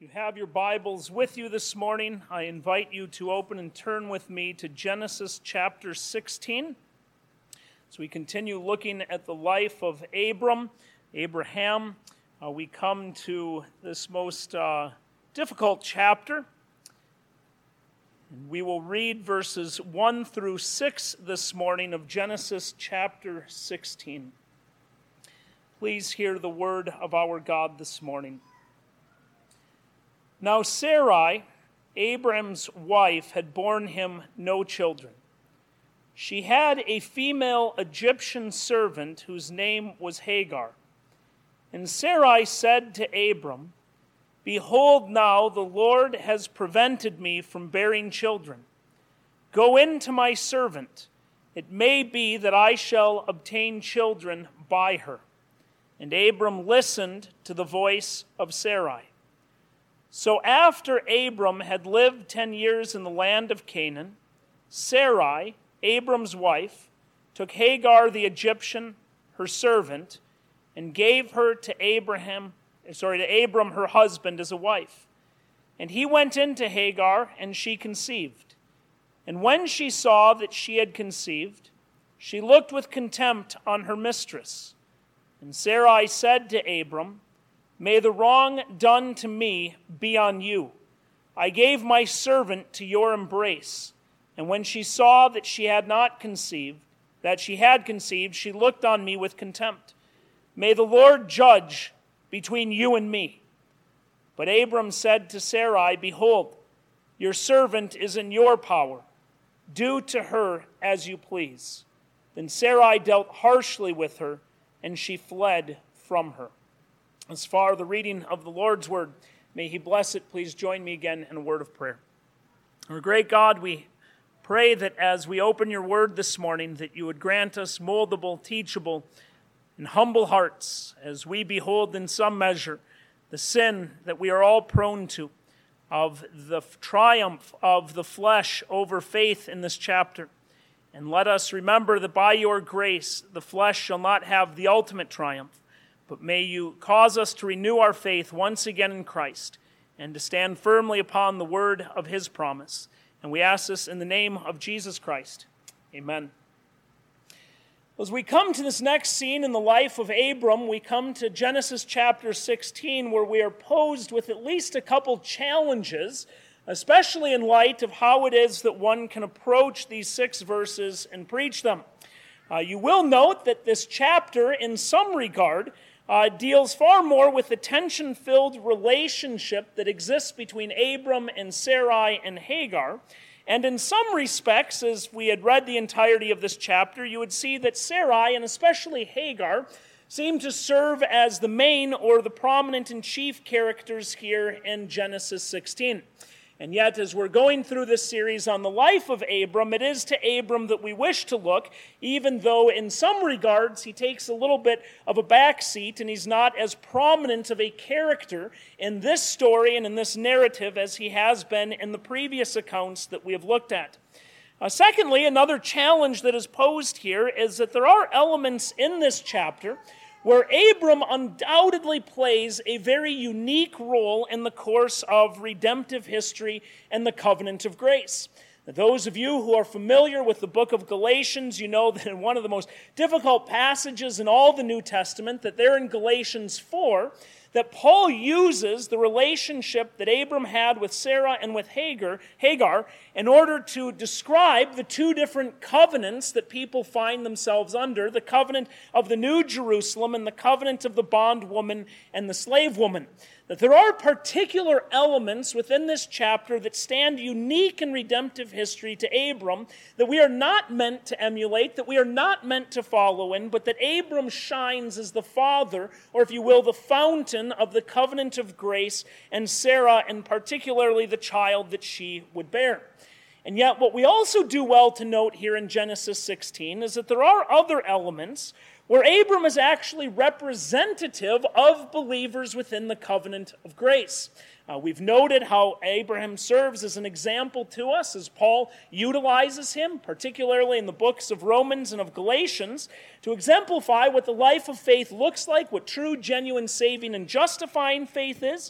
You have your Bibles with you this morning. I invite you to open and turn with me to Genesis chapter 16. As we continue looking at the life of Abraham, we come to this most difficult chapter. We will read verses 1 through 6 this morning of Genesis chapter 16. Please hear the word of our God this morning. Now Sarai, Abraham's wife, had borne him no children. She had a female Egyptian servant whose name was Hagar. And Sarai said to Abram, "Behold, now the Lord has prevented me from bearing children. Go in to my servant. It may be that I shall obtain children by her." And Abram listened to the voice of Sarai. So after Abram had lived 10 years in the land of Canaan, Sarai, Abram's wife, took Hagar the Egyptian, her servant, and gave her to Abram her husband as a wife. And he went in to Hagar, and she conceived. And when she saw that she had conceived, she looked with contempt on her mistress. And Sarai said to Abram, "May the wrong done to me be on you. I gave my servant to your embrace." And when she saw that she had conceived, she looked on me with contempt. "May the Lord judge between you and me." But Abram said to Sarai, "Behold, your servant is in your power. Do to her as you please." Then Sarai dealt harshly with her, and she fled from her. As far the reading of the Lord's word, may he bless it. Please join me again in a word of prayer. Our great God, we pray that as we open your word this morning, that you would grant us moldable, teachable, and humble hearts as we behold in some measure the sin that we are all prone to, of the triumph of the flesh over faith in this chapter. And let us remember that by your grace, the flesh shall not have the ultimate triumph. But may you cause us to renew our faith once again in Christ and to stand firmly upon the word of his promise. And we ask this in the name of Jesus Christ. Amen. As we come to this next scene in the life of Abram, we come to Genesis chapter 16, where we are posed with at least a couple challenges, especially in light of how it is that one can approach these 6 verses and preach them. You will note that this chapter, in some regard, deals far more with the tension-filled relationship that exists between Abram and Sarai and Hagar. And in some respects, as we had read the entirety of this chapter, you would see that Sarai, and especially Hagar, seem to serve as the main or the prominent and chief characters here in Genesis 16. And yet, as we're going through this series on the life of Abram, it is to Abram that we wish to look, even though in some regards he takes a little bit of a backseat and he's not as prominent of a character in this story and in this narrative as he has been in the previous accounts that we have looked at. Secondly, another challenge that is posed here is that there are elements in this chapter where Abram undoubtedly plays a very unique role in the course of redemptive history and the covenant of grace. Now, those of you who are familiar with the book of Galatians, you know that in one of the most difficult passages in all the New Testament, that there in Galatians 4, that Paul uses the relationship that Abram had with Sarah and with Hagar in order to describe the 2 different covenants that people find themselves under, the covenant of the New Jerusalem and the covenant of the bondwoman and the slave woman. That there are particular elements within this chapter that stand unique in redemptive history to Abram that we are not meant to emulate, that we are not meant to follow in, but that Abram shines as the father, or if you will, the fountain of the covenant of grace, and Sarah, and particularly the child that she would bear. And yet what we also do well to note here in Genesis 16 is that there are other elements where Abram is actually representative of believers within the covenant of grace. We've noted how Abraham serves as an example to us as Paul utilizes him, particularly in the books of Romans and of Galatians, to exemplify what the life of faith looks like, what true, genuine, saving, and justifying faith is.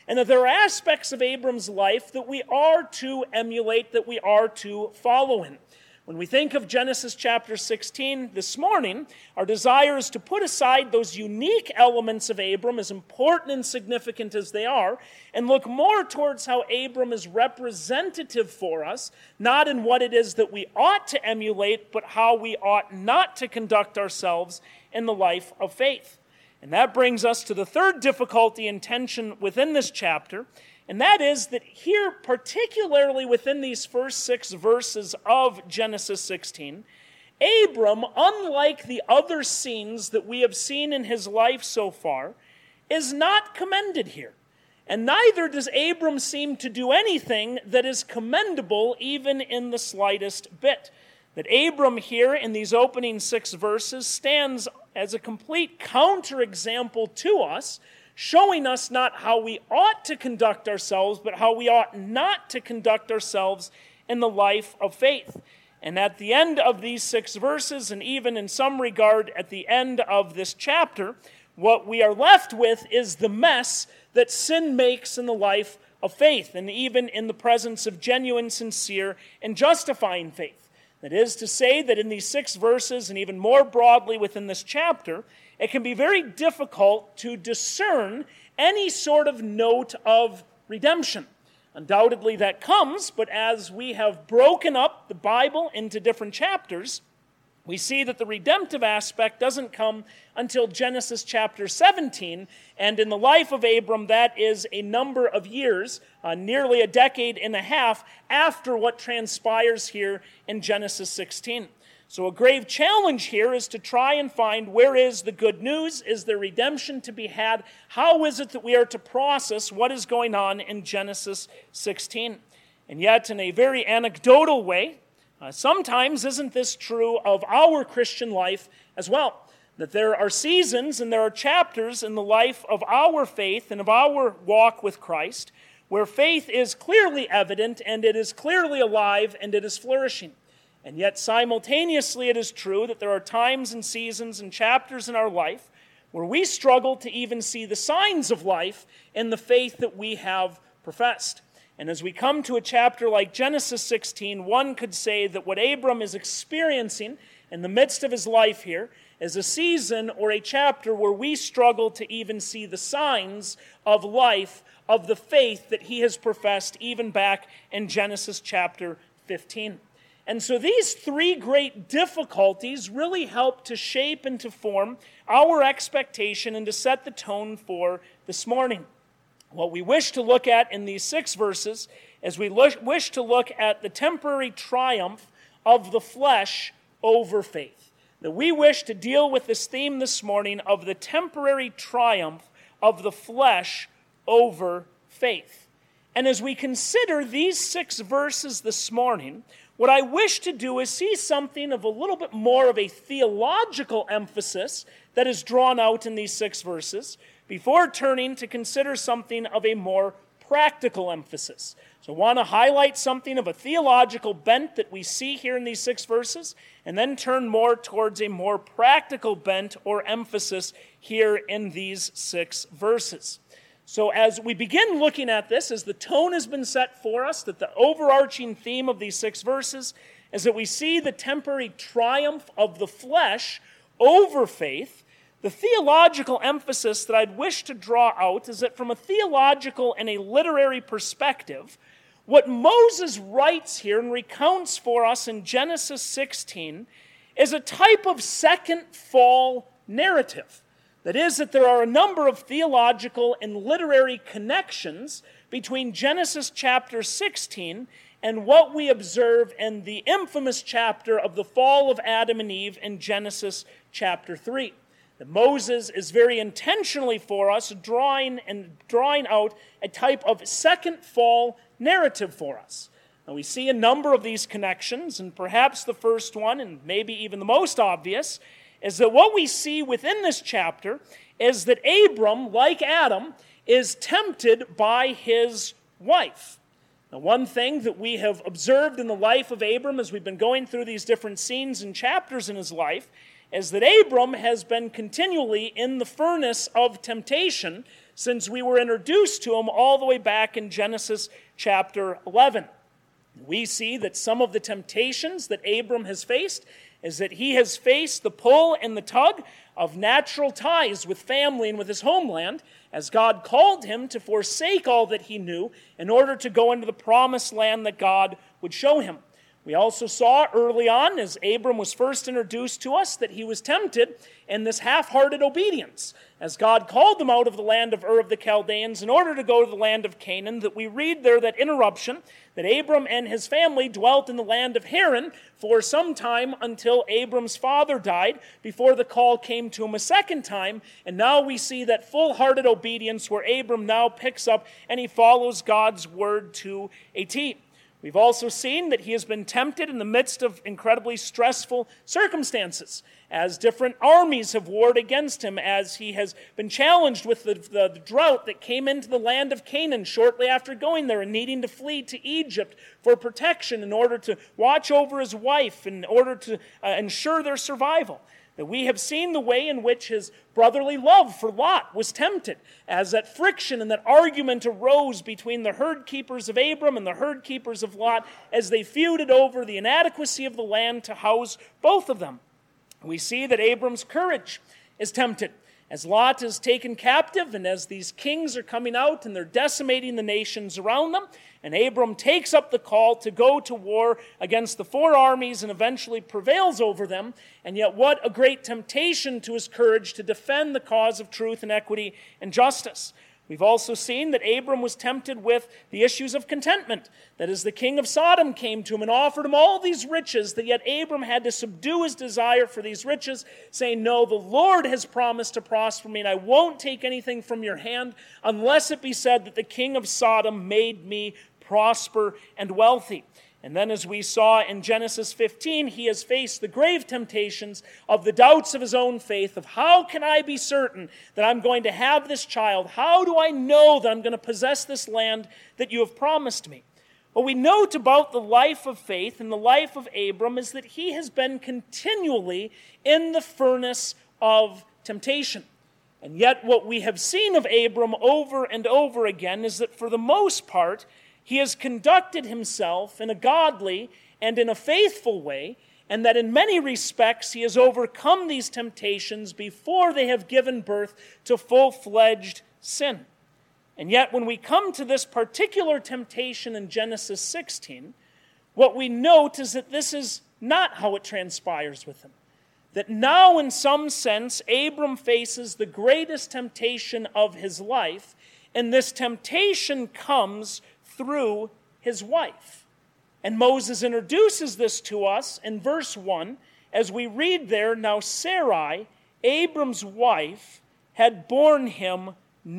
and that there are aspects of Abram's life that we are to emulate, that we are to follow in. When we think of Genesis chapter 16 this morning, our desire is to put aside those unique elements of Abram, as important and significant as they are, and look more towards how Abram is representative for us, not in what it is that we ought to emulate, but how we ought not to conduct ourselves in the life of faith. And that brings us to the third difficulty and tension within this chapter, and that is that here, particularly within these first 6 verses of Genesis 16, Abram, unlike the other scenes that we have seen in his life so far, is not commended here. And neither does Abram seem to do anything that is commendable, even in the slightest bit. That Abram here, in these opening 6 verses, stands as a complete counterexample to us, showing us not how we ought to conduct ourselves, but how we ought not to conduct ourselves in the life of faith. And at the end of these 6 verses, and even in some regard at the end of this chapter, what we are left with is the mess that sin makes in the life of faith, and even in the presence of genuine, sincere, and justifying faith. That is to say that in these 6 verses, and even more broadly within this chapter, it can be very difficult to discern any sort of note of redemption. Undoubtedly that comes, but as we have broken up the Bible into different chapters, we see that the redemptive aspect doesn't come until Genesis chapter 17, and in the life of Abram, that is a number of years, nearly a decade and a half, after what transpires here in Genesis 16. So a grave challenge here is to try and find where is the good news, is there redemption to be had, how is it that we are to process what is going on in Genesis 16. And yet, in a very anecdotal way, sometimes isn't this true of our Christian life as well? That there are seasons and there are chapters in the life of our faith and of our walk with Christ where faith is clearly evident and it is clearly alive and it is flourishing. And yet simultaneously it is true that there are times and seasons and chapters in our life where we struggle to even see the signs of life in the faith that we have professed. And as we come to a chapter like Genesis 16, one could say that what Abram is experiencing in the midst of his life here is a season or a chapter where we struggle to even see the signs of life, of the faith that he has professed even back in Genesis chapter 15. And so these 3 great difficulties really help to shape and to form our expectation and to set the tone for this morning. What we wish to look at in these 6 verses is we wish to look at the temporary triumph of the flesh over faith. That we wish to deal with this theme this morning of the temporary triumph of the flesh over faith. And as we consider these 6 verses this morning, what I wish to do is see something of a little bit more of a theological emphasis that is drawn out in these 6 verses before turning to consider something of a more practical emphasis. So I want to highlight something of a theological bent that we see here in these 6 verses, and then turn more towards a more practical bent or emphasis here in these 6 verses. So as we begin looking at this, as the tone has been set for us, that the overarching theme of these 6 verses is that we see the temporary triumph of the flesh over faith. The theological emphasis that I'd wish to draw out is that from a theological and a literary perspective, what Moses writes here and recounts for us in Genesis 16 is a type of second fall narrative. That is, that there are a number of theological and literary connections between Genesis chapter 16 and what we observe in the infamous chapter of the fall of Adam and Eve in Genesis chapter 3. That Moses is very intentionally for us drawing out a type of second fall narrative for us. Now we see a number of these connections, and perhaps the first one, and maybe even the most obvious, is that what we see within this chapter is that Abram, like Adam, is tempted by his wife. Now, one thing that we have observed in the life of Abram as we've been going through these different scenes and chapters in his life is that Abram has been continually in the furnace of temptation since we were introduced to him all the way back in Genesis chapter 11. We see that some of the temptations that Abram has faced is that he has faced the pull and the tug of natural ties with family and with his homeland, as God called him to forsake all that he knew in order to go into the promised land that God would show him. We also saw early on, as Abram was first introduced to us, that he was tempted in this half-hearted obedience, as God called them out of the land of Ur of the Chaldeans in order to go to the land of Canaan, that we read there that interruption, that Abram and his family dwelt in the land of Haran for some time until Abram's father died, before the call came to him a second time, and now we see that full-hearted obedience where Abram now picks up and he follows God's word to a T. We've also seen that he has been tempted in the midst of incredibly stressful circumstances, as different armies have warred against him, as he has been challenged with the drought that came into the land of Canaan shortly after going there and needing to flee to Egypt for protection in order to watch over his wife, in order to ensure their survival. That we have seen the way in which his brotherly love for Lot was tempted, as that friction and that argument arose between the herd keepers of Abram and the herd keepers of Lot as they feuded over the inadequacy of the land to house both of them. We see that Abram's courage is tempted, as Lot is taken captive and as these kings are coming out and they're decimating the nations around them. And Abram takes up the call to go to war against the four armies and eventually prevails over them. And yet what a great temptation to his courage to defend the cause of truth and equity and justice. We've also seen that Abram was tempted with the issues of contentment. That as the king of Sodom came to him and offered him all these riches, that yet Abram had to subdue his desire for these riches, saying, "No, the Lord has promised to prosper me, and I won't take anything from your hand unless it be said that the king of Sodom made me prosper and wealthy." And then as we saw in Genesis 15, he has faced the grave temptations of the doubts of his own faith, of how can I be certain that I'm going to have this child? How do I know that I'm going to possess this land that you have promised me? What we note about the life of faith and the life of Abram is that he has been continually in the furnace of temptation. And yet what we have seen of Abram over and over again is that for the most part, he has conducted himself in a godly and in a faithful way, and that in many respects he has overcome these temptations before they have given birth to full-fledged sin. And yet when we come to this particular temptation in Genesis 16, what we note is that this is not how it transpires with him. That now in some sense Abram faces the greatest temptation of his life, and this temptation comes through his wife. And Moses introduces this to us in verse 1 as we read there, "Now Sarai, Abram's wife, had borne him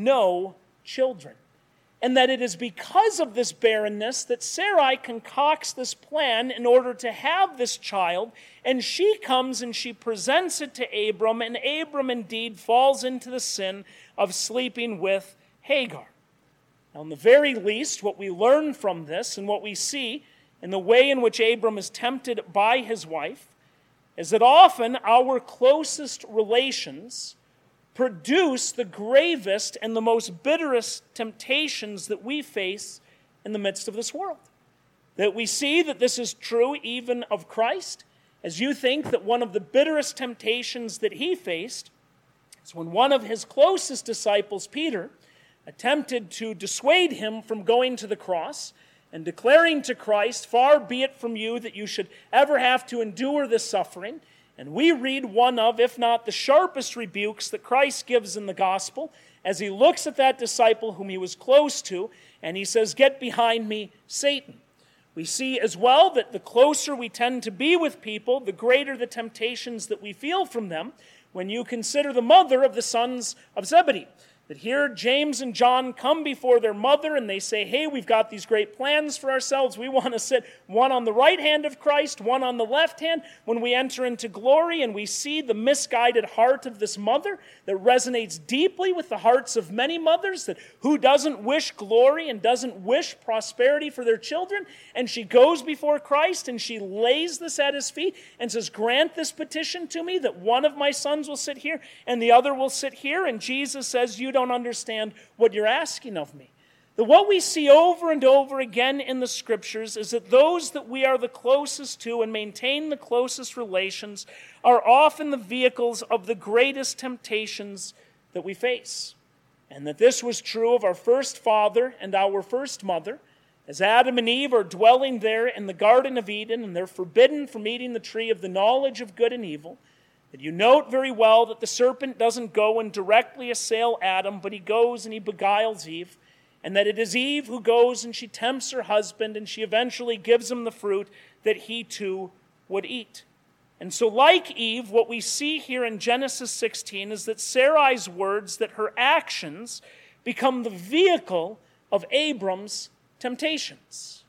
no children." And that it is because of this barrenness that Sarai concocts this plan in order to have this child, and she comes and she presents it to Abram, and Abram indeed falls into the sin of sleeping with Hagar. Now, in the very least, what we learn from this and what we see in the way in which Abram is tempted by his wife is that often our closest relations produce the gravest and the most bitterest temptations that we face in the midst of this world. That we see that this is true even of Christ, as you think that one of the bitterest temptations that he faced is when one of his closest disciples, Peter, attempted to dissuade him from going to the cross and declaring to Christ, "Far be it from you that you should ever have to endure this suffering." And we read one of, if not the sharpest rebukes that Christ gives in the gospel as he looks at that disciple whom he was close to, and he says, "Get behind me, Satan." We see as well that the closer we tend to be with people, the greater the temptations that we feel from them. When you consider the mother of the sons of Zebedee, that here James and John come before their mother and they say, "Hey, we've got these great plans for ourselves. We want to sit one on the right hand of Christ, one on the left hand when we enter into glory." And we see the misguided heart of this mother that resonates deeply with the hearts of many mothers, that who doesn't wish glory and doesn't wish prosperity for their children? And she goes before Christ and she lays this at his feet and says, "Grant this petition to me, that one of my sons will sit here and the other will sit here." And Jesus says, "You don't don't understand what you're asking of me. That what we see over and over again in the Scriptures is that those that we are the closest to and maintain the closest relations are often the vehicles of the greatest temptations that we face. And that this was true of our first father and our first mother, as Adam and Eve are dwelling there in the Garden of Eden, and they're forbidden from eating the tree of the knowledge of good and evil, that you note very well that the serpent doesn't go and directly assail Adam, but he goes and he beguiles Eve, and that it is Eve who goes and she tempts her husband, and she eventually gives him the fruit that he too would eat. And so like Eve, what we see here in Genesis 16 is that Sarai's words, that her actions become the vehicle of Abram's temptations.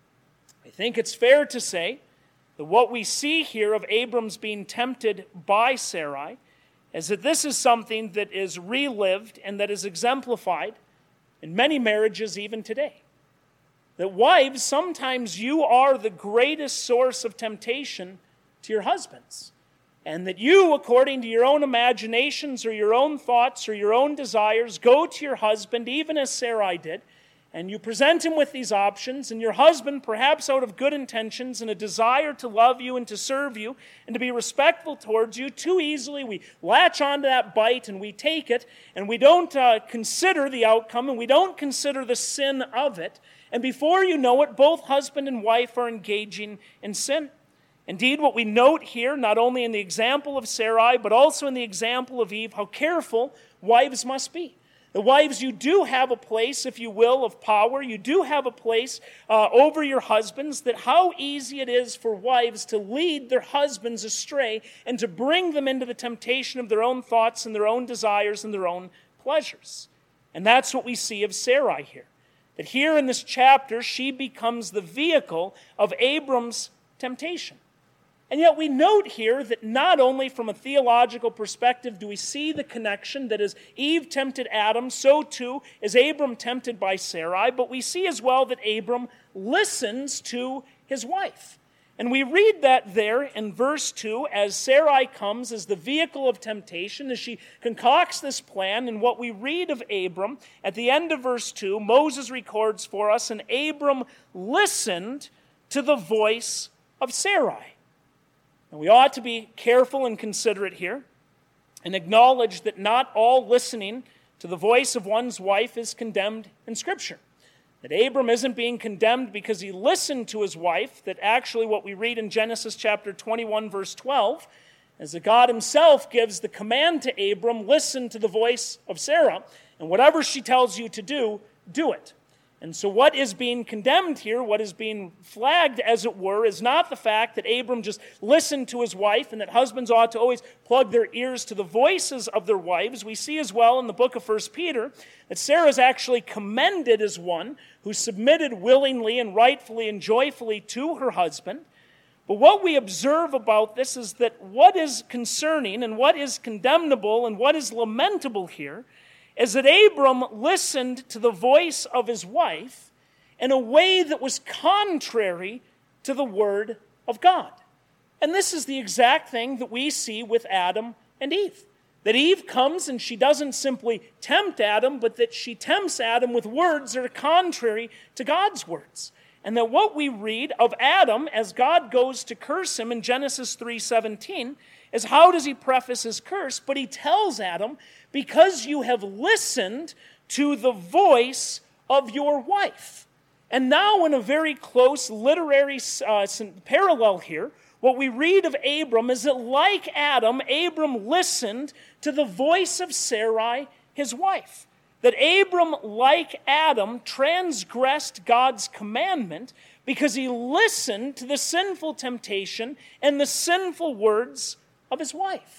I think it's fair to say that what we see here of Abram's being tempted by Sarai is that this is something that is relived and that is exemplified in many marriages even today. That wives, sometimes you are the greatest source of temptation to your husbands. And that you, according to your own imaginations or your own thoughts or your own desires, go to your husband, even as Sarai did, and you present him with these options, and your husband, perhaps out of good intentions and a desire to love you and to serve you and to be respectful towards you, too easily we latch onto that bite and we take it, and we don't consider the outcome, and we don't consider the sin of it. And before you know it, both husband and wife are engaging in sin. Indeed, what we note here, not only in the example of Sarai, but also in the example of Eve, how careful wives must be. The wives, you do have a place, if you will, of power. You do have a place over your husbands, that how easy it is for wives to lead their husbands astray and to bring them into the temptation of their own thoughts and their own desires and their own pleasures. And that's what we see of Sarai here. That here in this chapter, she becomes the vehicle of Abram's temptation. And yet we note here that not only from a theological perspective do we see the connection that as Eve tempted Adam, so too is Abram tempted by Sarai, but we see as well that Abram listens to his wife. And we read that there in verse 2 as Sarai comes as the vehicle of temptation, as she concocts this plan. And what we read of Abram, at the end of verse 2, Moses records for us, and Abram listened to the voice of Sarai. And we ought to be careful and considerate here and acknowledge that not all listening to the voice of one's wife is condemned in Scripture. That Abram isn't being condemned because he listened to his wife, that actually what we read in Genesis chapter 21, verse 12, is that God himself gives the command to Abram, listen to the voice of Sarah, and whatever she tells you to do, do it. And so what is being condemned here, what is being flagged, as it were, is not the fact that Abram just listened to his wife and that husbands ought to always plug their ears to the voices of their wives. We see as well in the book of 1 Peter that Sarah is actually commended as one who submitted willingly and rightfully and joyfully to her husband. But what we observe about this is that what is concerning and what is condemnable and what is lamentable here is that Abram listened to the voice of his wife in a way that was contrary to the word of God. And this is the exact thing that we see with Adam and Eve. That Eve comes and she doesn't simply tempt Adam, but that she tempts Adam with words that are contrary to God's words. And that what we read of Adam as God goes to curse him in Genesis 3:17 is how does he preface his curse? But he tells Adam, because you have listened to the voice of your wife. And now in a very close literary parallel here, what we read of Abram is that like Adam, Abram listened to the voice of Sarai, his wife. That Abram, like Adam, transgressed God's commandment because he listened to the sinful temptation and the sinful words of his wife.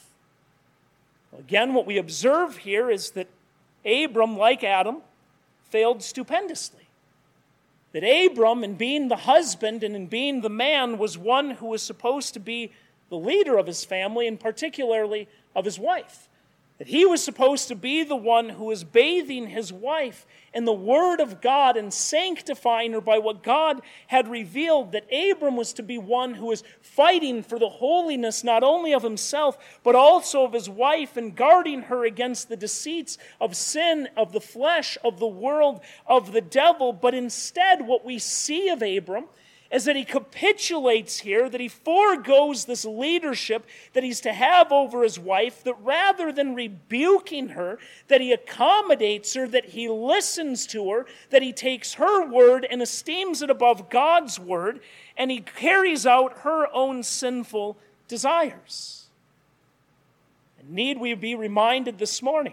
Again, what we observe here is that Abram, like Adam, failed stupendously. That Abram, in being the husband and in being the man, was one who was supposed to be the leader of his family and particularly of his wife. That he was supposed to be the one who was bathing his wife in the Word of God and sanctifying her by what God had revealed. That Abram was to be one who was fighting for the holiness not only of himself, but also of his wife, and guarding her against the deceits of sin, of the flesh, of the world, of the devil. But instead, what we see of Abram is that he capitulates here, that he foregoes this leadership that he's to have over his wife, that rather than rebuking her, that he accommodates her, that he listens to her, that he takes her word and esteems it above God's word, and he carries out her own sinful desires. And need we be reminded this morning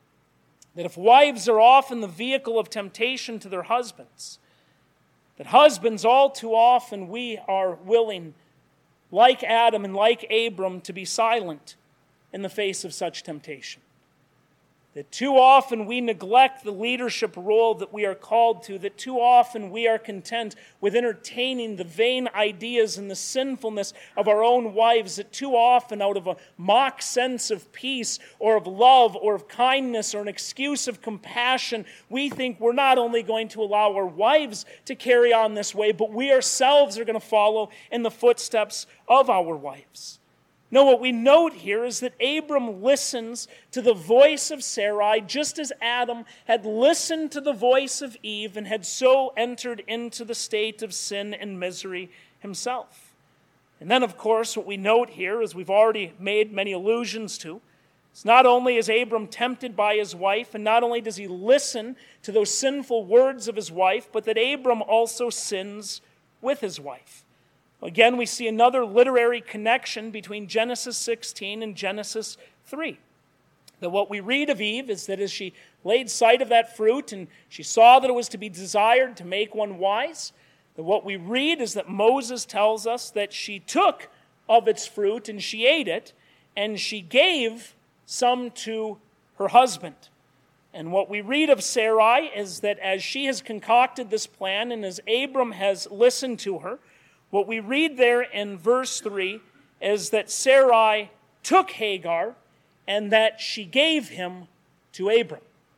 that if wives are often the vehicle of temptation to their husbands, that husbands, all too often, we are willing, like Adam and like Abram, to be silent in the face of such temptation. That too often we neglect the leadership role that we are called to, that too often we are content with entertaining the vain ideas and the sinfulness of our own wives, that too often out of a mock sense of peace or of love or of kindness or an excuse of compassion, we think we're not only going to allow our wives to carry on this way, but we ourselves are going to follow in the footsteps of our wives. No, what we note here is that Abram listens to the voice of Sarai just as Adam had listened to the voice of Eve and had so entered into the state of sin and misery himself. And then, of course, what we note here, as we've already made many allusions to, is not only is Abram tempted by his wife, and not only does he listen to those sinful words of his wife, but that Abram also sins with his wife. Again, we see another literary connection between Genesis 16 and Genesis 3. That what we read of Eve is that as she laid sight of that fruit and she saw that it was to be desired to make one wise, that what we read is that Moses tells us that she took of its fruit and she ate it, and she gave some to her husband. And what we read of Sarai is that as she has concocted this plan and as Abram has listened to her, what we read there in verse 3 is that Sarai took Hagar and that she gave him to Abram.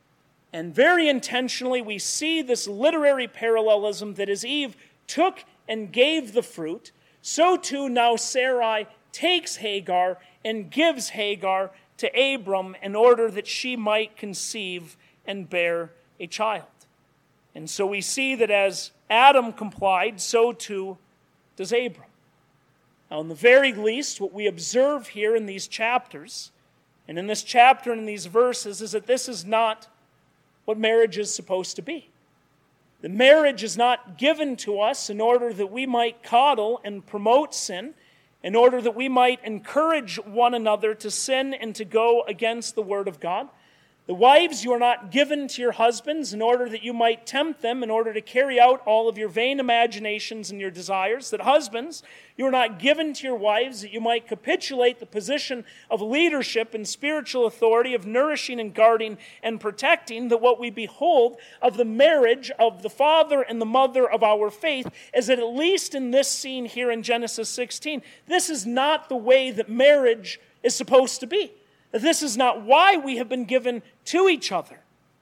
And very intentionally we see this literary parallelism that as Eve took and gave the fruit, so too now Sarai takes Hagar and gives Hagar to Abram in order that she might conceive and bear a child. And so we see that as Adam complied, so too does Abram. Now, in the very least, what we observe here in these chapters, and in this chapter and in these verses, is that this is not what marriage is supposed to be. The marriage is not given to us in order that we might coddle and promote sin, in order that we might encourage one another to sin and to go against the Word of God. The wives, you are not given to your husbands in order that you might tempt them, in order to carry out all of your vain imaginations and your desires. That husbands, you are not given to your wives that you might capitulate the position of leadership and spiritual authority, of nourishing and guarding and protecting. That what we behold of the marriage of the father and the mother of our faith is that at least in this scene here in Genesis 16, this is not the way that marriage is supposed to be. This is not why we have been given to each other.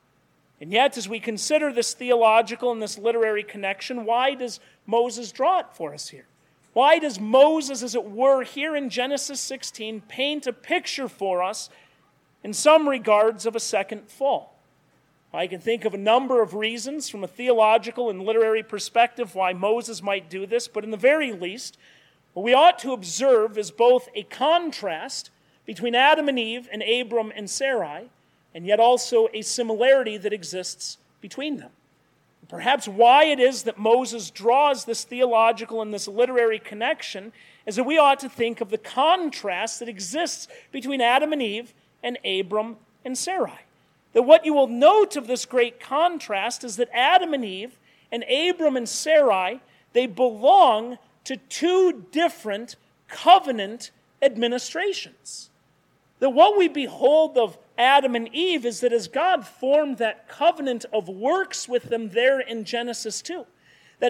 And yet, as we consider this theological and this literary connection, why does Moses draw it for us here? Why does Moses, as it were, here in Genesis 16, paint a picture for us, in some regards, of a second fall? I can think of a number of reasons from a theological and literary perspective why Moses might do this, but in the very least, what we ought to observe is both a contrast between Adam and Eve and Abram and Sarai, and yet also a similarity that exists between them. Perhaps why it is that Moses draws this theological and this literary connection is that we ought to think of the contrast that exists between Adam and Eve and Abram and Sarai. That what you will note of this great contrast is that Adam and Eve and Abram and Sarai, they belong to two different covenant administrations. That what we behold of Adam and Eve is that as God formed that covenant of works with them there in Genesis 2, that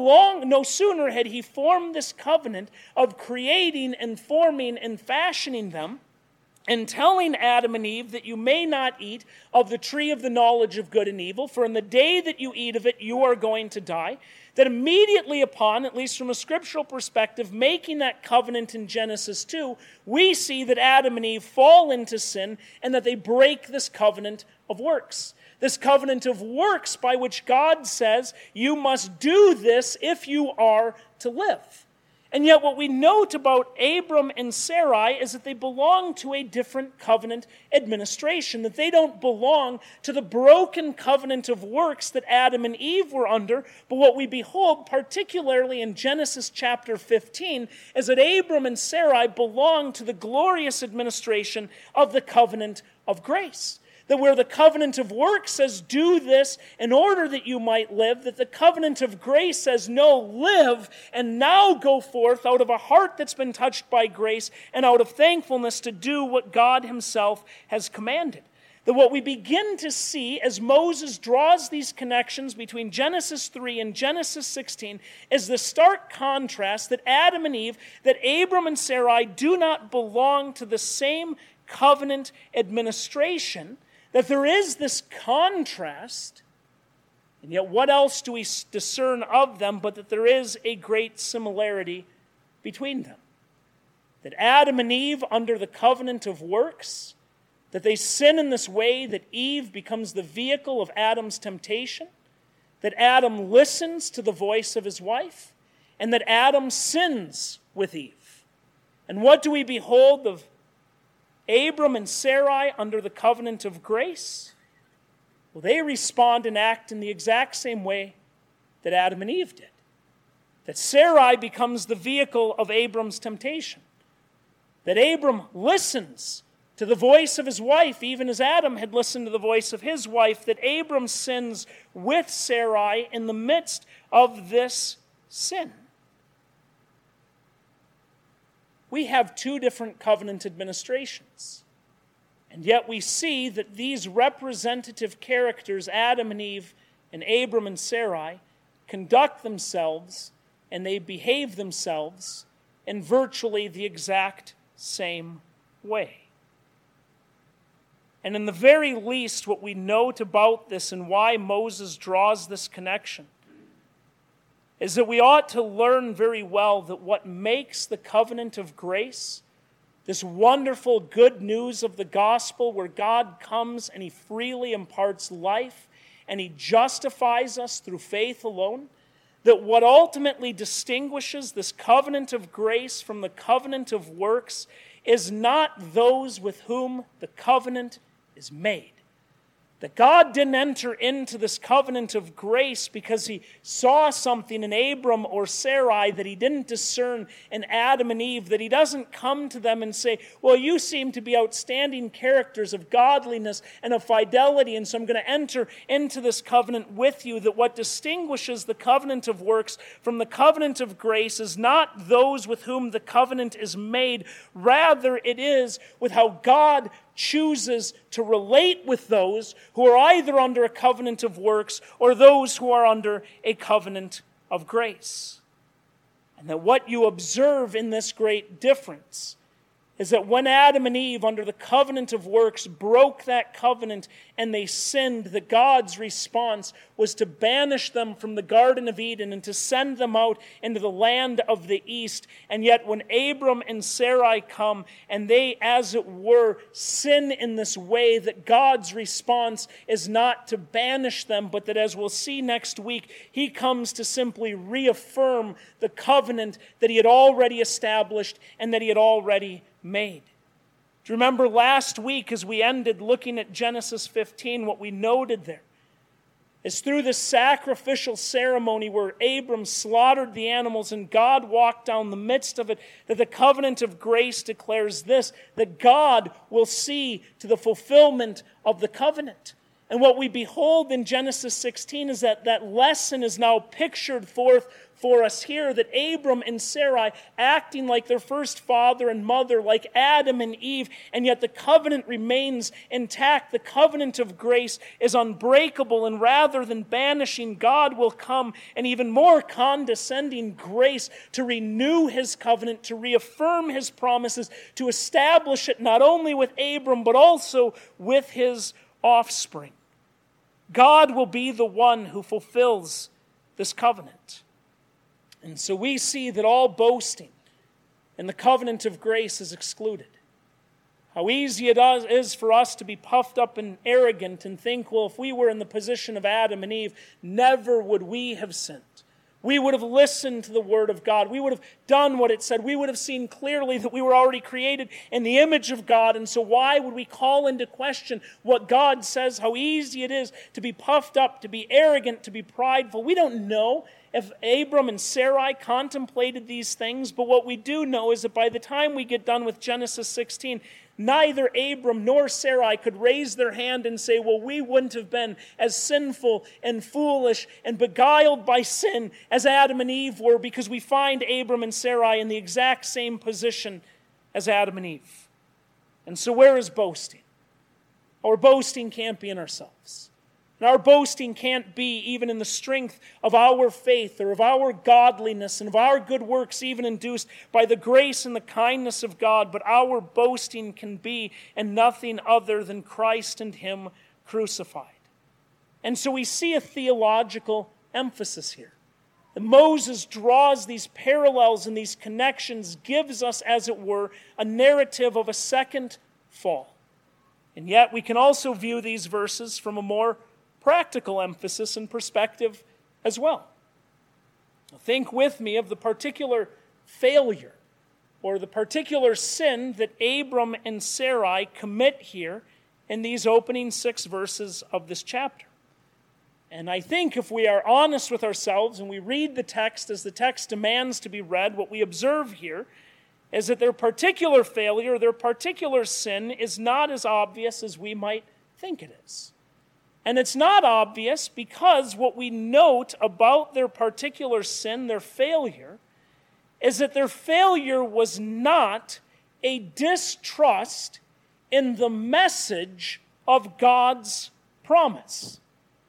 no sooner had he formed this covenant of creating and forming and fashioning them, and telling Adam and Eve that you may not eat of the tree of the knowledge of good and evil, for in the day that you eat of it, you are going to die. That immediately upon, at least from a scriptural perspective, making that covenant in Genesis 2, we see that Adam and Eve fall into sin and that they break this covenant of works. This covenant of works by which God says, you must do this if you are to live. And yet what we note about Abram and Sarai is that they belong to a different covenant administration, that they don't belong to the broken covenant of works that Adam and Eve were under, but what we behold, particularly in Genesis chapter 15, is that Abram and Sarai belong to the glorious administration of the covenant of grace. That where the covenant of works says, do this in order that you might live, that the covenant of grace says, no, live, and now go forth out of a heart that's been touched by grace and out of thankfulness to do what God himself has commanded. That what we begin to see as Moses draws these connections between Genesis 3 and Genesis 16 is the stark contrast that Adam and Eve, that Abram and Sarai do not belong to the same covenant administration, that there is this contrast, and yet what else do we discern of them but that there is a great similarity between them? That Adam and Eve, under the covenant of works, that they sin in this way that Eve becomes the vehicle of Adam's temptation, that Adam listens to the voice of his wife, and that Adam sins with Eve. And what do we behold of Abram and Sarai under the covenant of grace? Well, they respond and act in the exact same way that Adam and Eve did. That Sarai becomes the vehicle of Abram's temptation. That Abram listens to the voice of his wife, even as Adam had listened to the voice of his wife. That Abram sins with Sarai in the midst of this sin. We have two different covenant administrations. And yet we see that these representative characters, Adam and Eve and Abram and Sarai, conduct themselves and they behave themselves in virtually the exact same way. And in the very least, what we note about this and why Moses draws this connection is that we ought to learn very well that what makes the covenant of grace, this wonderful good news of the gospel where God comes and he freely imparts life and he justifies us through faith alone, that what ultimately distinguishes this covenant of grace from the covenant of works is not those with whom the covenant is made. That God didn't enter into this covenant of grace because he saw something in Abram or Sarai that he didn't discern in Adam and Eve, that he doesn't come to them and say, well, you seem to be outstanding characters of godliness and of fidelity, and so I'm going to enter into this covenant with you. That what distinguishes the covenant of works from the covenant of grace is not those with whom the covenant is made. Rather, it is with how God chooses to relate with those who are either under a covenant of works or those who are under a covenant of grace. And that what you observe in this great difference is that when Adam and Eve, under the covenant of works, broke that covenant and they sinned, that God's response was to banish them from the Garden of Eden and to send them out into the land of the east. And yet when Abram and Sarai come and they, as it were, sin in this way, that God's response is not to banish them, but that, as we'll see next week, he comes to simply reaffirm the covenant that he had already established and that he had already made. Do you remember last week as we ended looking at Genesis 15, what we noted there is through the sacrificial ceremony where Abram slaughtered the animals and God walked down the midst of it, that the covenant of grace declares this, that God will see to the fulfillment of the covenant. And what we behold in Genesis 16 is that lesson is now pictured forth for us here, that Abram and Sarai, acting like their first father and mother, like Adam and Eve, and yet the covenant remains intact. The covenant of grace is unbreakable, and rather than banishing, God will come in even more condescending grace to renew his covenant, to reaffirm his promises, to establish it not only with Abram, but also with his offspring. God will be the one who fulfills this covenant. And so we see that all boasting in the covenant of grace is excluded. How easy it is for us to be puffed up and arrogant and think, well, if we were in the position of Adam and Eve, never would we have sinned. We would have listened to the word of God. We would have done what it said. We would have seen clearly that we were already created in the image of God. And so why would we call into question what God says? How easy it is to be puffed up, to be arrogant, to be prideful. We don't know if Abram and Sarai contemplated these things, but what we do know is that by the time we get done with Genesis 16, neither Abram nor Sarai could raise their hand and say, well, we wouldn't have been as sinful and foolish and beguiled by sin as Adam and Eve were, because we find Abram and Sarai in the exact same position as Adam and Eve. And so where is boasting? Our boasting can't be in ourselves. And our boasting can't be even in the strength of our faith or of our godliness and of our good works, even induced by the grace and the kindness of God. But our boasting can be in nothing other than Christ and Him crucified. And so we see a theological emphasis here. And Moses draws these parallels and these connections, gives us, as it were, a narrative of a second fall. And yet we can also view these verses from a more practical emphasis and perspective as well. Think with me of the particular failure or the particular sin that Abram and Sarai commit here in these opening 6 verses of this chapter. And I think if we are honest with ourselves and we read the text as the text demands to be read, what we observe here is that their particular failure, their particular sin is not as obvious as we might think it is. And it's not obvious because what we note about their particular sin, their failure, is that their failure was not a distrust in the message of God's promise.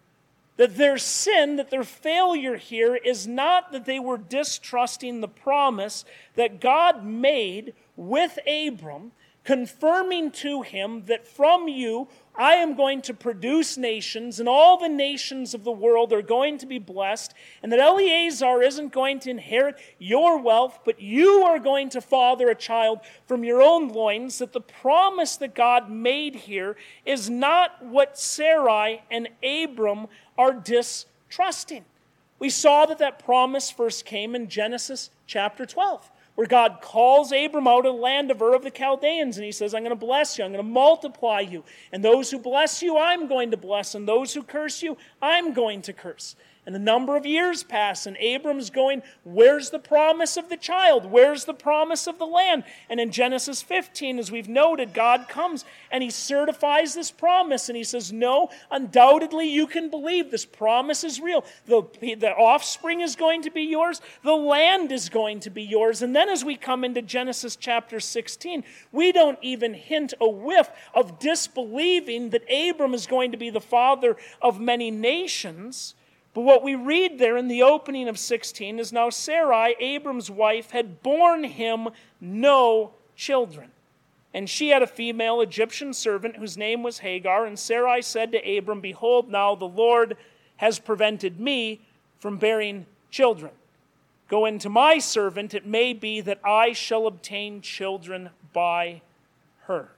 That their sin, that their failure here is not that they were distrusting the promise that God made with Abram, confirming to him that from you I am going to produce nations, and all the nations of the world are going to be blessed, and that Eleazar isn't going to inherit your wealth, but you are going to father a child from your own loins, that the promise that God made here is not what Sarai and Abram are distrusting. We saw that promise first came in Genesis chapter 12. Where God calls Abram out of the land of Ur of the Chaldeans, and he says, I'm going to bless you, I'm going to multiply you, and those who bless you, I'm going to bless, and those who curse you, I'm going to curse. And a number of years pass, and Abram's going, where's the promise of the child? Where's the promise of the land? And in Genesis 15, as we've noted, God comes and he certifies this promise, and he says, no, undoubtedly you can believe this promise is real. The offspring is going to be yours. The land is going to be yours. And then as we come into Genesis chapter 16, we don't even hint a whiff of disbelieving that Abram is going to be the father of many nations. But what we read there in the opening of 16 is now Sarai, Abram's wife, had borne him no children. And she had a female Egyptian servant whose name was Hagar. And Sarai said to Abram, behold, now the Lord has prevented me from bearing children. Go into my servant, it may be that I shall obtain children by her.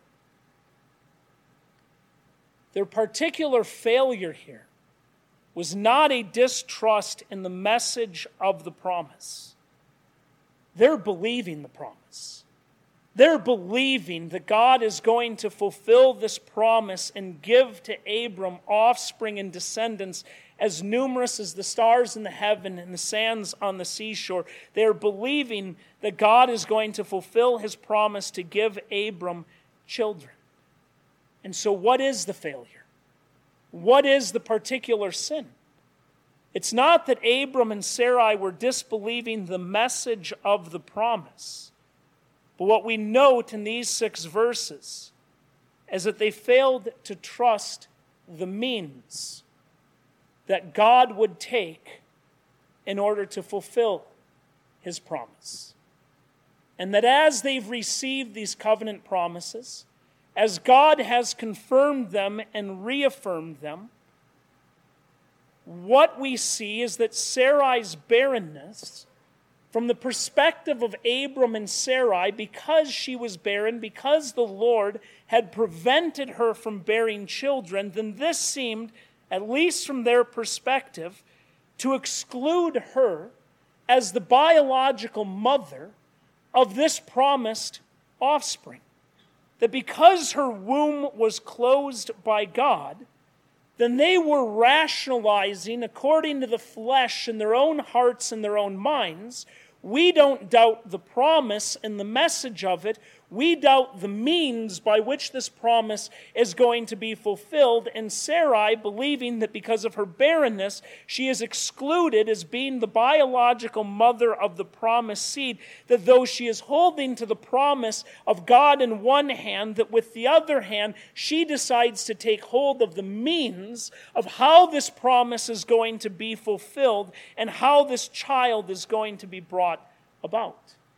Their particular failure here was not a distrust in the message of the promise. They're believing the promise. They're believing that God is going to fulfill this promise and give to Abram offspring and descendants as numerous as the stars in the heaven and the sands on the seashore. They're believing that God is going to fulfill his promise to give Abram children. And so what is the failure? What is the particular sin? It's not that Abram and Sarai were disbelieving the message of the promise. But what we note in these 6 verses is that they failed to trust the means that God would take in order to fulfill his promise. And that as they've received these covenant promises, as God has confirmed them and reaffirmed them, what we see is that Sarai's barrenness, from the perspective of Abram and Sarai, because she was barren, because the Lord had prevented her from bearing children, then this seemed, at least from their perspective, to exclude her as the biological mother of this promised offspring. That because her womb was closed by God, then they were rationalizing according to the flesh in their own hearts and their own minds. We don't doubt the promise and the message of it. We doubt the means by which this promise is going to be fulfilled. And Sarai, believing that because of her barrenness, she is excluded as being the biological mother of the promised seed, that though she is holding to the promise of God in one hand, that with the other hand, she decides to take hold of the means of how this promise is going to be fulfilled and how this child is going to be brought about.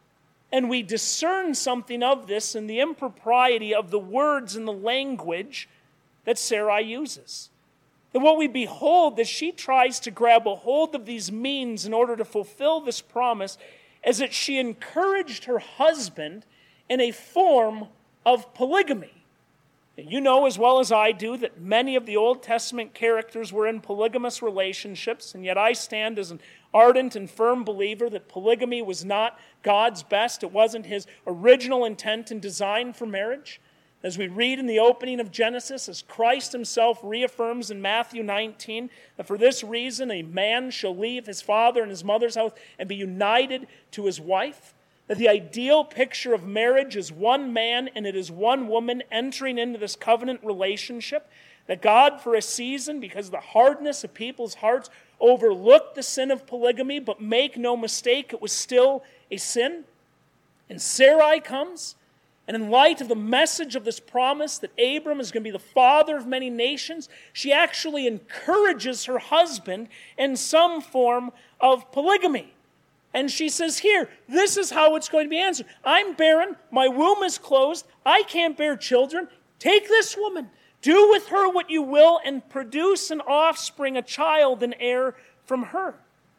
And we discern something of this in the impropriety of the words and the language that Sarai uses. That what we behold as she tries to grab a hold of these means in order to fulfill this promise is that she encouraged her husband in a form of polygamy. You know as well as I do that many of the Old Testament characters were in polygamous relationships, and yet I stand as an ardent and firm believer that polygamy was not God's best. It wasn't his original intent and design for marriage. As we read in the opening of Genesis, as Christ himself reaffirms in Matthew 19, that for this reason a man shall leave his father and his mother's house and be united to his wife. That the ideal picture of marriage is one man and it is one woman entering into this covenant relationship. That God, for a season, because of the hardness of people's hearts, overlooked the sin of polygamy, but make no mistake, it was still a sin. And Sarai comes, and in light of the message of this promise that Abram is going to be the father of many nations, she actually encourages her husband in some form of polygamy. And she says, here, this is how it's going to be answered. I'm barren, my womb is closed, I can't bear children. Take this woman. Do with her what you will and produce an offspring, a child, an heir from her.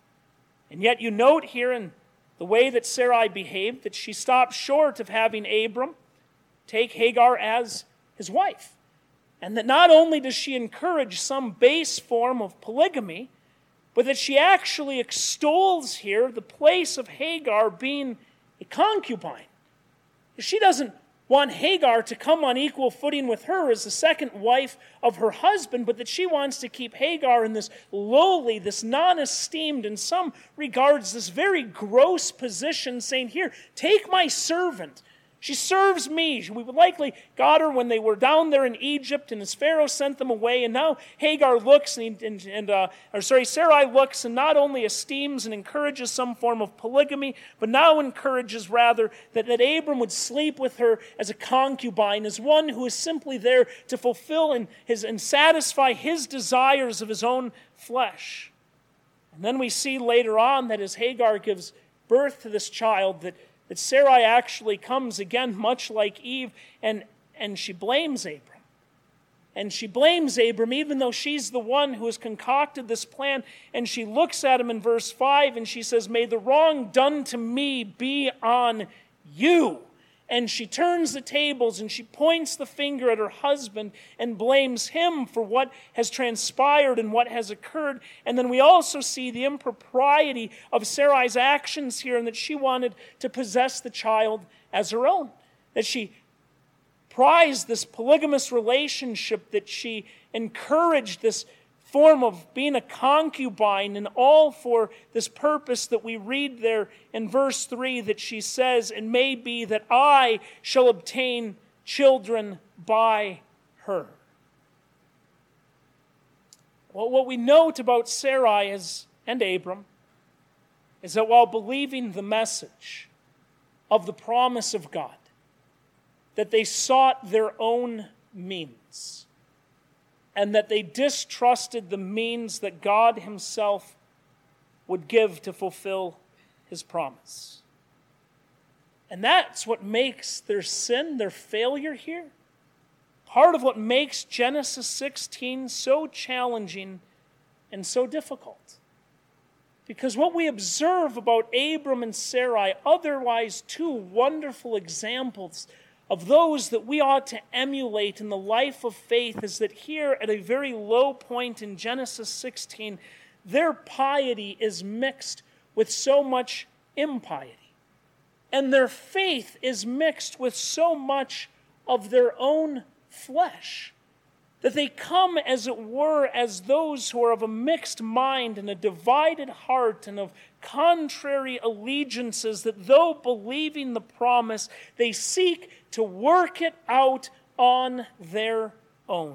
And yet you note here in the way that Sarai behaved that she stopped short of having Abram take Hagar as his wife. And that not only does she encourage some base form of polygamy, but that she actually extols here the place of Hagar being a concubine. She doesn't want Hagar to come on equal footing with her as the second wife of her husband, but that she wants to keep Hagar in this lowly, this non-esteemed, in some regards, this very gross position, saying, here, take my servant. She serves me. We would likely got her when they were down there in Egypt, and as Pharaoh sent them away. And now Hagar looks, Sarai looks, and not only esteems and encourages some form of polygamy, but now encourages rather that Abram would sleep with her as a concubine, as one who is simply there to fulfill and satisfy his desires of his own flesh. And then we see later on that as Hagar gives birth to this child, that Sarai actually comes again, much like Eve, and she blames Abram. And she blames Abram even though she's the one who has concocted this plan. And she looks at him in verse 5 and she says, may the wrong done to me be on you. And she turns the tables and she points the finger at her husband and blames him for what has transpired and what has occurred. And then we also see the impropriety of Sarai's actions here, and that she wanted to possess the child as her own. That she prized this polygamous relationship, that she encouraged this form of being a concubine, and all for this purpose that we read there in verse 3, that she says, it may be that I shall obtain children by her. Well, what we note about Sarai and Abram is that while believing the message of the promise of God, that they sought their own means, and that they distrusted the means that God himself would give to fulfill his promise. And that's what makes their sin, their failure here, part of what makes Genesis 16 so challenging and so difficult. Because what we observe about Abram and Sarai, otherwise two wonderful examples of those that we ought to emulate in the life of faith, is that here at a very low point in Genesis 16, their piety is mixed with so much impiety. And their faith is mixed with so much of their own flesh, that they come, as it were, as those who are of a mixed mind and a divided heart and of contrary allegiances, that though believing the promise, they seek to work it out on their own.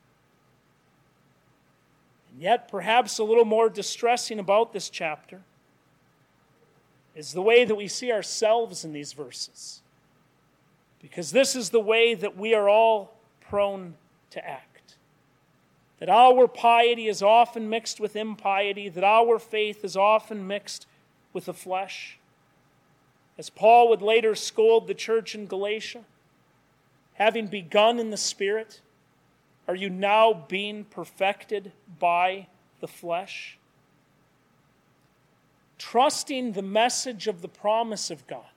And yet, perhaps a little more distressing about this chapter is the way that we see ourselves in these verses. Because this is the way that we are all prone to act. That our piety is often mixed with impiety, that our faith is often mixed with the flesh. As Paul would later scold the church in Galatia, having begun in the Spirit, are you now being perfected by the flesh? Trusting the message of the promise of God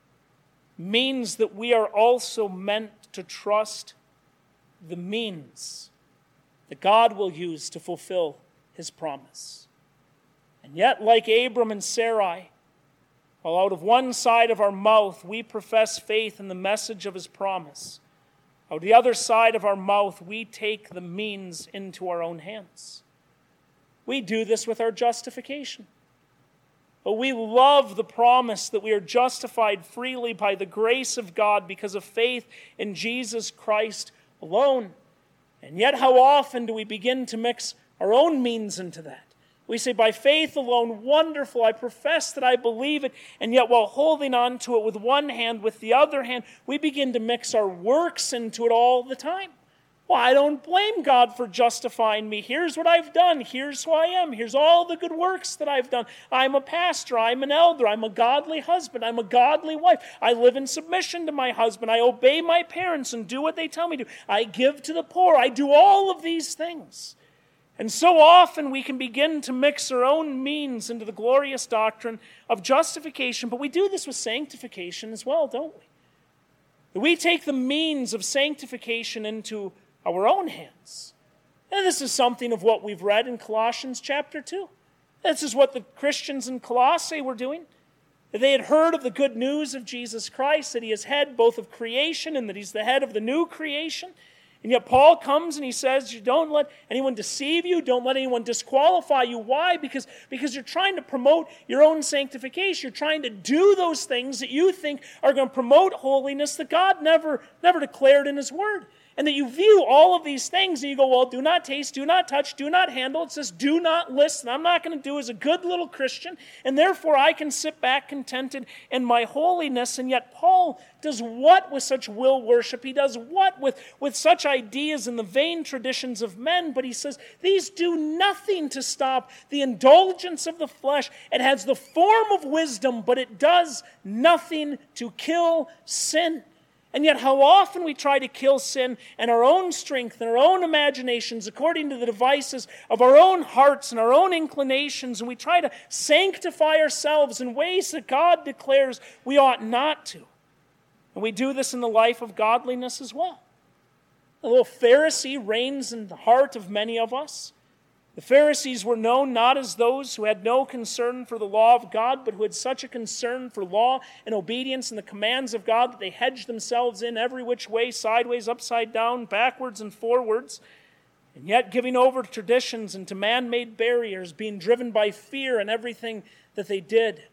means that we are also meant to trust the means that God will use to fulfill his promise. And yet, like Abram and Sarai, while out of one side of our mouth we profess faith in the message of his promise, out of the other side of our mouth we take the means into our own hands. We do this with our justification. But we love the promise that we are justified freely by the grace of God because of faith in Jesus Christ alone. And yet how often do we begin to mix our own means into that? We say, by faith alone, wonderful, I profess that I believe it, and yet while holding on to it with one hand, with the other hand, we begin to mix our works into it all the time. Well, I don't blame God for justifying me. Here's what I've done. Here's who I am. Here's all the good works that I've done. I'm a pastor. I'm an elder. I'm a godly husband. I'm a godly wife. I live in submission to my husband. I obey my parents and do what they tell me to. I give to the poor. I do all of these things. And so often we can begin to mix our own means into the glorious doctrine of justification, but we do this with sanctification as well, don't we? We take the means of sanctification into our own hands. And this is something of what we've read in Colossians chapter 2. This is what the Christians in Colossae were doing. They had heard of the good news of Jesus Christ, that he is head both of creation and that he's the head of the new creation. And yet Paul comes and he says, you don't let anyone deceive you. Don't let anyone disqualify you. Why? Because you're trying to promote your own sanctification. You're trying to do those things that you think are going to promote holiness that God never declared in his word. And that you view all of these things and you go, well, do not taste, do not touch, do not handle. It says, do not listen. I'm not going to do as a good little Christian, and therefore I can sit back contented in my holiness. And yet Paul does what with such will worship? He does what with such ideas and the vain traditions of men? But he says, these do nothing to stop the indulgence of the flesh. It has the form of wisdom, but it does nothing to kill sin. And yet how often we try to kill sin in our own strength and our own imaginations according to the devices of our own hearts and our own inclinations, and we try to sanctify ourselves in ways that God declares we ought not to. And we do this in the life of godliness as well. The little Pharisee reigns in the heart of many of us. The Pharisees were known not as those who had no concern for the law of God, but who had such a concern for law and obedience and the commands of God that they hedged themselves in every which way, sideways, upside down, backwards and forwards, and yet giving over to traditions and to man-made barriers, being driven by fear in everything that they did.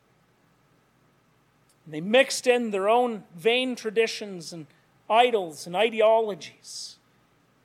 And they mixed in their own vain traditions and idols and ideologies.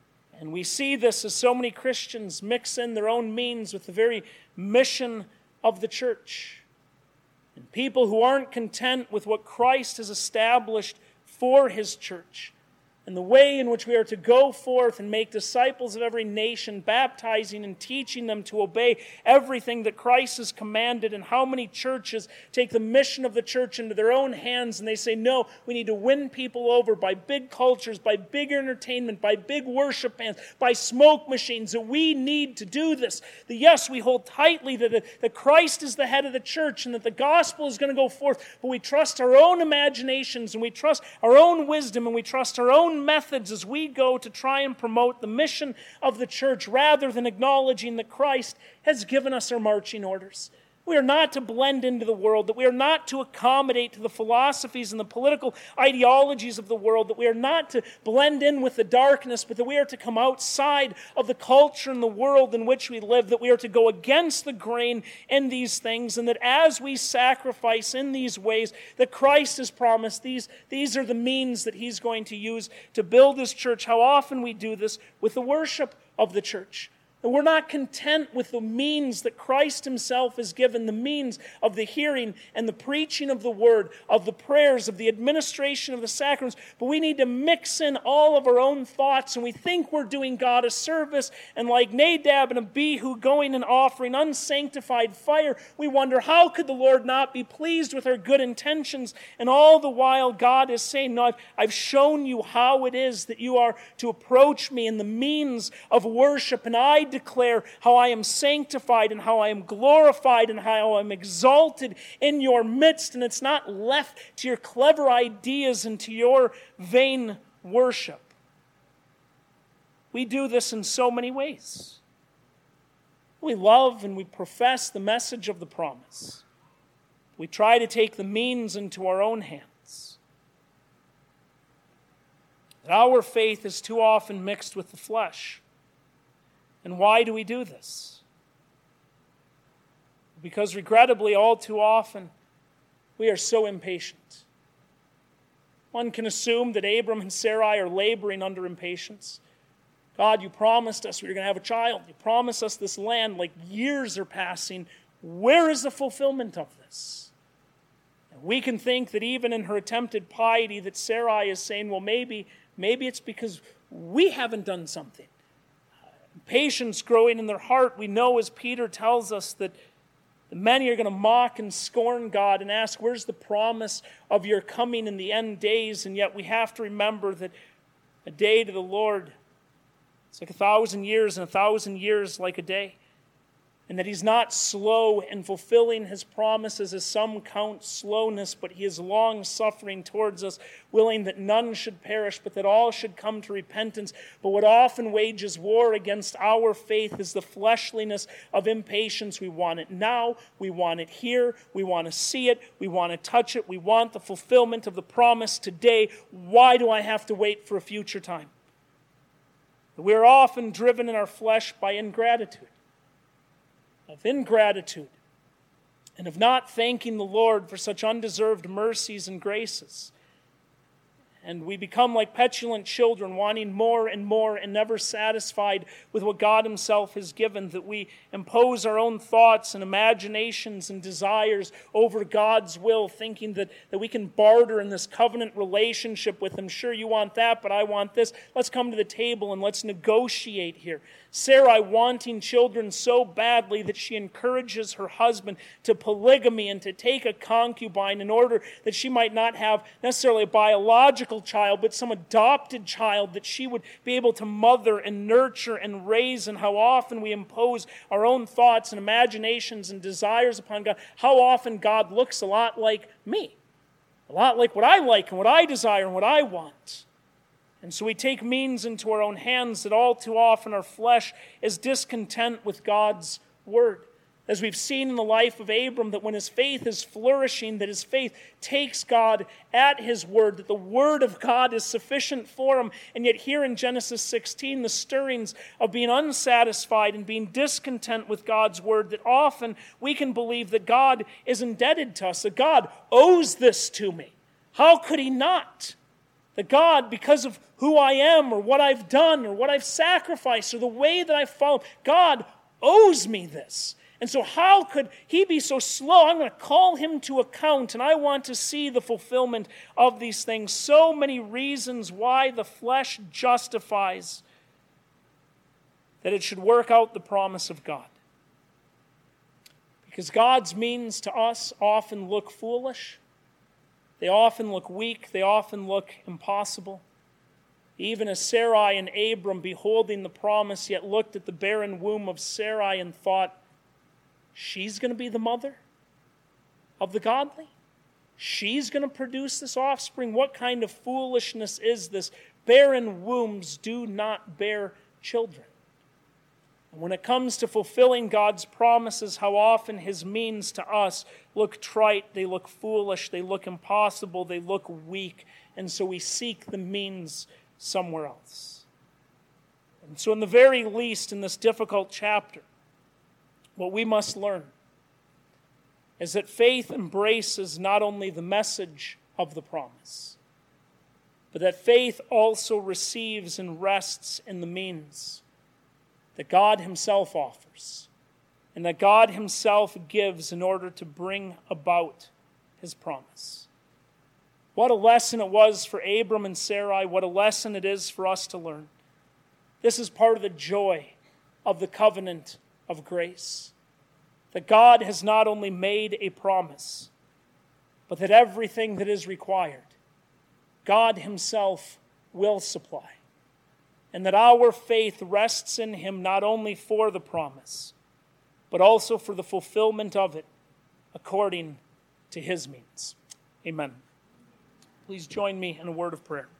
And we see this as so many Christians mix in their own means with the very mission of the church. And people who aren't content with what Christ has established for his church, and the way in which we are to go forth and make disciples of every nation, baptizing and teaching them to obey everything that Christ has commanded. And how many churches take the mission of the church into their own hands and they say, no, we need to win people over by big cultures, by big entertainment, by big worship bands, by smoke machines, that we need to do this. That yes, we hold tightly that Christ is the head of the church and that the gospel is going to go forth, but we trust our own imaginations and we trust our own wisdom and we trust our own methods as we go to try and promote the mission of the church rather than acknowledging that Christ has given us our marching orders. We are not to blend into the world, that we are not to accommodate to the philosophies and the political ideologies of the world, that we are not to blend in with the darkness, but that we are to come outside of the culture and the world in which we live, that we are to go against the grain in these things, and that as we sacrifice in these ways that Christ has promised, these are the means that he's going to use to build his church. How often we do this with the worship of the church. And we're not content with the means that Christ himself has given, the means of the hearing and the preaching of the word, of the prayers, of the administration of the sacraments, but we need to mix in all of our own thoughts, and we think we're doing God a service, and like Nadab and Abihu going and offering unsanctified fire, we wonder, how could the Lord not be pleased with our good intentions? And all the while God is saying, no, I've shown you how it is that you are to approach me in the means of worship, and I declare how I am sanctified and how I am glorified and how I'm exalted in your midst, and it's not left to your clever ideas and to your vain worship. We do this in so many ways. We love and we profess the message of the promise. We try to take the means into our own hands. Our faith is too often mixed with the flesh. And why do we do this? Because regrettably, all too often, we are so impatient. One can assume that Abram and Sarai are laboring under impatience. God, you promised us we were going to have a child. You promised us this land, like years are passing. Where is the fulfillment of this? And we can think that even in her attempted piety that Sarai is saying, well, maybe it's because we haven't done something. Patience growing in their heart, we know as Peter tells us that many are going to mock and scorn God and ask, where's the promise of your coming in the end days? And yet we have to remember that a day to the Lord, it's like 1,000 years, and 1,000 years like a day. And that he's not slow in fulfilling his promises, as some count slowness, but he is long-suffering towards us, willing that none should perish, but that all should come to repentance. But what often wages war against our faith is the fleshliness of impatience. We want it now, we want it here, we want to see it, we want to touch it, we want the fulfillment of the promise today. Why do I have to wait for a future time? We are often driven in our flesh by ingratitude. Of ingratitude and of not thanking the Lord for such undeserved mercies and graces. And we become like petulant children, wanting more and more and never satisfied with what God himself has given, that we impose our own thoughts and imaginations and desires over God's will, thinking that we can barter in this covenant relationship with him. Sure, you want that, but I want this. Let's come to the table and let's negotiate here. Sarai wanting children so badly that she encourages her husband to polygamy and to take a concubine in order that she might not have necessarily a biological child, but some adopted child that she would be able to mother and nurture and raise. And how often we impose our own thoughts and imaginations and desires upon God. How often God looks a lot like me. A lot like what I like and what I desire and what I want. And so we take means into our own hands that all too often our flesh is discontent with God's word. As we've seen in the life of Abram, that when his faith is flourishing, that his faith takes God at his word, that the word of God is sufficient for him. And yet here in Genesis 16, the stirrings of being unsatisfied and being discontent with God's word, that often we can believe that God is indebted to us, that God owes this to me. How could he not? That God, because of who I am or what I've done or what I've sacrificed or the way that I've followed, God owes me this. And so how could he be so slow? I'm going to call him to account, and I want to see the fulfillment of these things. So many reasons why the flesh justifies that it should work out the promise of God. Because God's means to us often look foolish. They often look weak. They often look impossible. Even as Sarai and Abram, beholding the promise, yet looked at the barren womb of Sarai and thought, she's going to be the mother of the godly? She's going to produce this offspring? What kind of foolishness is this? Barren wombs do not bear children. And when it comes to fulfilling God's promises, how often his means to us look trite, they look foolish, they look impossible, they look weak, and so we seek the means somewhere else. And so in the very least, in this difficult chapter, what we must learn is that faith embraces not only the message of the promise, but that faith also receives and rests in the means that God himself offers and that God himself gives in order to bring about his promise. What a lesson it was for Abram and Sarai. What a lesson it is for us to learn. This is part of the joy of the covenant of grace. That God has not only made a promise, but that everything that is required, God himself will supply. And that our faith rests in him not only for the promise, but also for the fulfillment of it according to his means. Amen. Please join me in a word of prayer.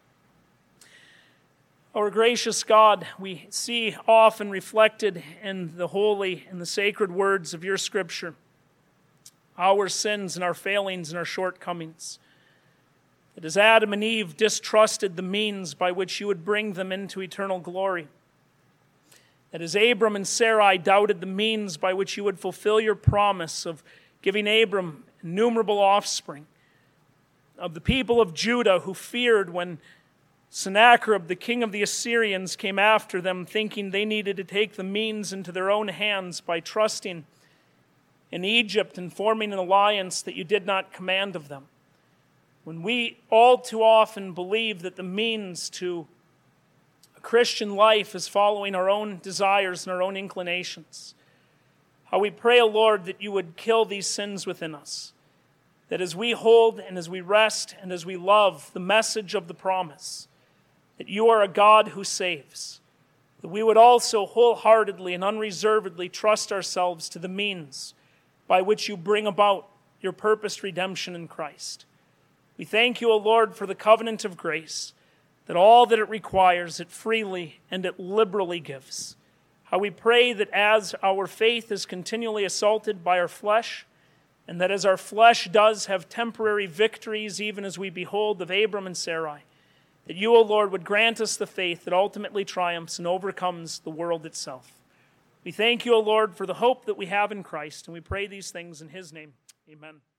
Our gracious God, we see often reflected in the holy and the sacred words of your Scripture our sins and our failings and our shortcomings. That as Adam and Eve distrusted the means by which you would bring them into eternal glory, that as Abram and Sarai doubted the means by which you would fulfill your promise of giving Abram innumerable offspring, of the people of Judah who feared when Sennacherib, the king of the Assyrians, came after them, thinking they needed to take the means into their own hands by trusting in Egypt and forming an alliance that you did not command of them. When we all too often believe that the means to a Christian life is following our own desires and our own inclinations, how we pray, O Lord, that you would kill these sins within us, that as we hold and as we rest and as we love the message of the promise, that you are a God who saves, that we would also wholeheartedly and unreservedly trust ourselves to the means by which you bring about your purposed redemption in Christ. We thank you, O Lord, for the covenant of grace, that all that it requires, it freely and it liberally gives. How we pray that as our faith is continually assaulted by our flesh, and that as our flesh does have temporary victories, even as we behold of Abram and Sarai, that you, O Lord, would grant us the faith that ultimately triumphs and overcomes the world itself. We thank you, O Lord, for the hope that we have in Christ, and we pray these things in his name. Amen.